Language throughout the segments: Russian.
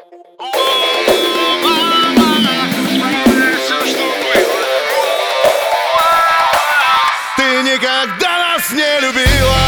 Ты никогда нас не любила.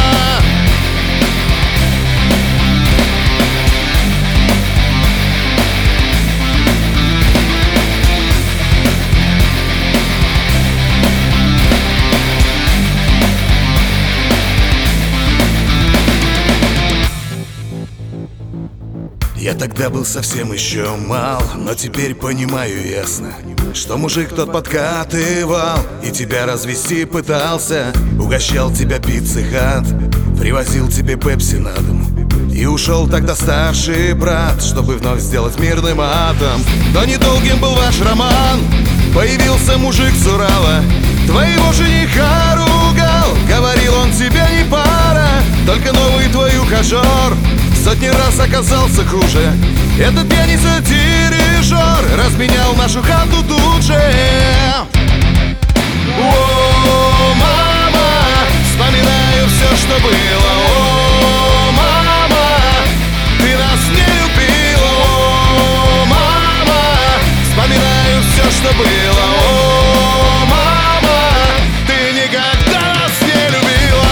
Я тогда был совсем еще мал, но теперь понимаю ясно, что мужик тот подкатывал и тебя развести пытался. Угощал тебя пиццей хат, привозил тебе пепси на дом. И ушел тогда старший брат, чтобы вновь сделать мирным атом. Но недолгим был ваш роман, появился мужик с Урала, твоего жениха ругал, говорил, он тебе не пара, только новый твой ухажер сотни раз оказался хуже. Этот пьяница-дирижер разменял нашу хату тут же. О, мама, вспоминаю все, что было. О, мама, ты нас не любила. О, мама, вспоминаю все, что было. О, мама, ты никогда нас не любила.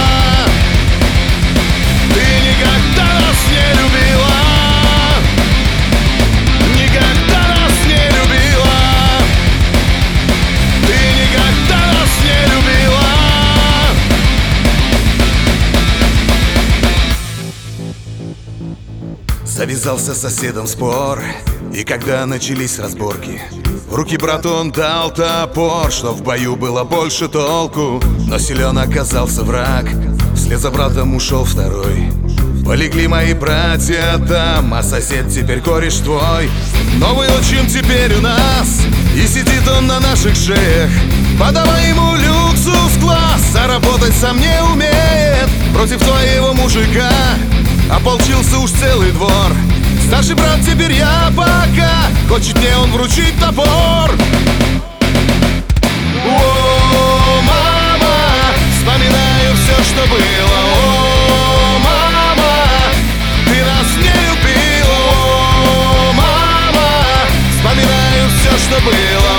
Ты никогда нас не любила. Никогда нас не любила. Ты никогда нас не любила. Завязался с соседом спор, и когда начались разборки, в руки брату он дал топор, что в бою было больше толку. Но силен оказался враг, вслед за братом ушел второй. Полегли мои братья там, а сосед теперь кореш твой. Новый отчим теперь у нас, и сидит он на наших шеях. Подавай ему люксус-класс, а работать сам не умеет. Против твоего мужика ополчился уж целый двор. Старший брат теперь я пока, хочет мне он вручить топор. О, мама, вспоминаю все, что было. О, мама, ты нас не любила. О, мама, вспоминаю все, что было.